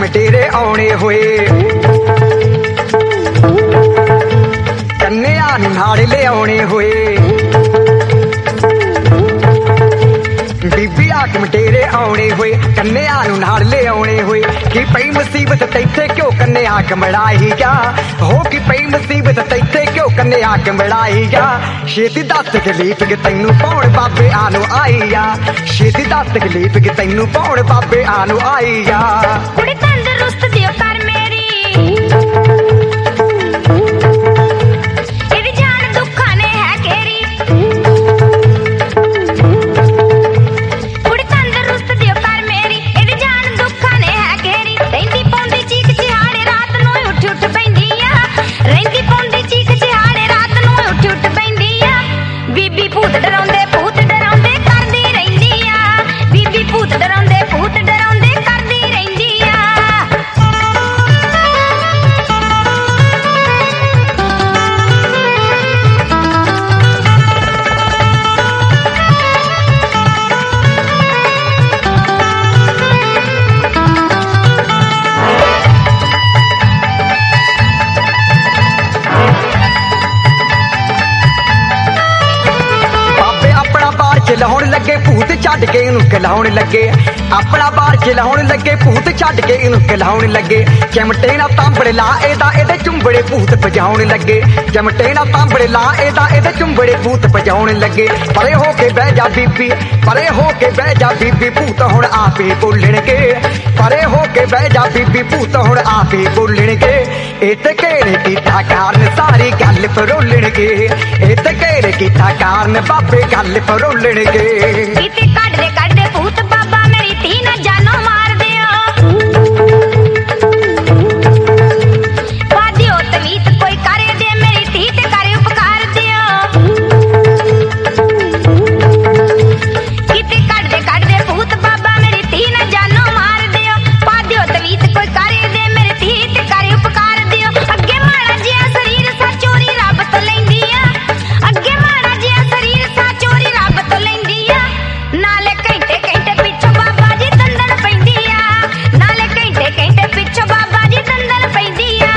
मटेरे आने हुए कन्या नाड़ ले आने हुए बीबी आक मटेरे आने हुए कन्या नाड़ ले आने हुए कि पई मुसीबत तैथे क्यों कन्या कमड़ाई जा हो कि पई मुसीबत तैथे क्यों कन्या कमड़ाई जा छेती दस गलीप के तैनू पाउण बाबे आनू आई जा छेती दस गलीप के तैनू पाउण बाबे आनू आई जा कुड़ी तंदरुस्त दियो कर मेरी एदी जान दुखा ने है केरी कुड़ी तंदरुस्त दियो कर मेरी एदी जान दुखा ने है केरी रहिंदी पौंदी चीक चिहाड़े रात नूं उठ उठ पैंदी आ रहिंदी पौंदी चीक चिहाड़े रात नूं उठ उठ पैंदी आ बीबी भूत डराउंदे करदी रहिंदी आ बीबी भूत डराउंदे करदी रहिंदी आ चलाउण लगे भूत छड्ड के इनू खिलाउण लगे अपना बार चलाउण लगे भूत छड्ड के इनू खिलाउण लगे चिमटे ना तांबड़े ला एदा एदे चुंबड़े भूत बजाउण लगे चिमटे ना तांबड़े ला एदा एदे चुंबड़े भूत बजाउण लगे परे हो के बह जा बीबी परे हो के बह जा बीबी भूत हुण आपे बोलणगे परे हो के बह जा बीबी भूत हुण आपे बोलणगे इते घेरे कीता कारण सारी गल फरोलणगे इते घेरे कीता कारण बाबे गल फरोलणगे इते कड दे भूत बाबा मेरी धी ना जानो मार दियो बादियो तवीत कोई करे दे मेरी धी ते करे उपकार दियो इते कड दे भूत बाबा मेरी धी ना जानो मार दियो बादियो तवीत कोई करे दे मेरी धी ते करे उपकार दियो अगे माड़ा जिया शरीर सा चोरी रब तो लैंदी आ अगे माड़ा जिया शरीर सा चोरी रब तो लैंदी आ नाले घंटे पिछो बाबा जी दंदन पैंदी आ नाले घंटे पिछो बाबा जी दंदन पैंदी आ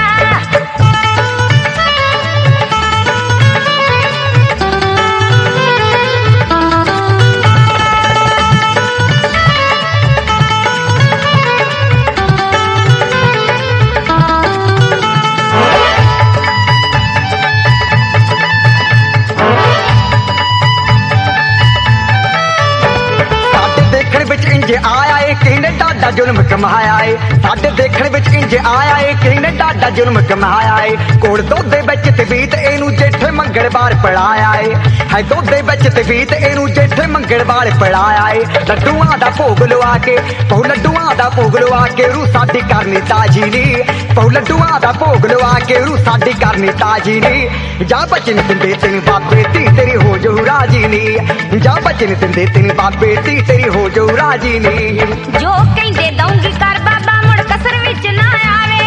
इंज आया है किने डाडा जुल्म कमाया है साडे देखण विच इंज आया है किने डाडा जुल्म कमाया है कोड़ दोदे विच तवीत एनू जेठे मंगलवार पड़ाया है दोदे विच तवीत एनू जेठे मंगलवार पड़ाया है लड्डूआं दा भोग लवा के बहु लड्डूआं दा भोग लवा के रू साडी करनी ताजी नी बहु लड्डूआं दा भोग लवा के रू साडी करनी ताजी नी जा बचन दिंदे तेन बाबे धी तेरी हो जो राजी नी जा बचन दिंदे तेन बाबे धी तेरी हो जो राजी नी जो कहंदे दऊंगी कर बाबा मुड़ कसर विच ना आवे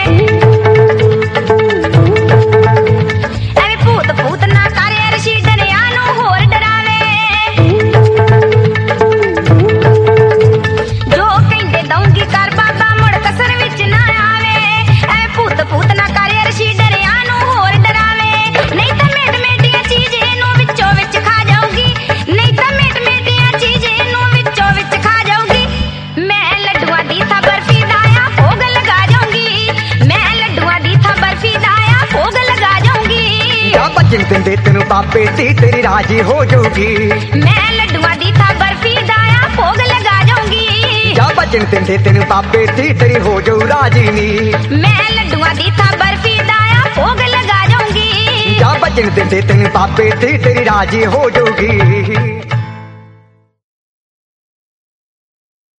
एवे भूत ना करे रशी डरिया नू होर डरावे जो कहंदे दऊंगी कर बाबा मुड़ कसर विच ना आवे एवे भूत ना करे रशी डरिया नू होर डरावे नहीं तां मेट मेटियां चीज इनू विचों विच खा जाऊगी नहीं तां मेट मेटियां चीज इनू विचों विच खा जाऊगी मैं लड्डुआं दी था बर्फी दाया भोग लगा जाऊंगी मैं लड्डुआं दी था बर्फी दाया भोग लगा जाऊंगी जा बचन दिंदे तेनू बाबे धी तेरी राजी हो जाऊगी मैं लड्डुआं दी था बर्फी दाया भोग लगा जाऊंगी जा बचन दिंदे तेनू बाबे धी तेरी हो जाऊ राजी नी मैं लड्डुआं दी था बर्फी दाया भोग लगा जाऊंगी जा बचन दिंदे तेनू बाबे धी तेरी राजी हो जाऊगी।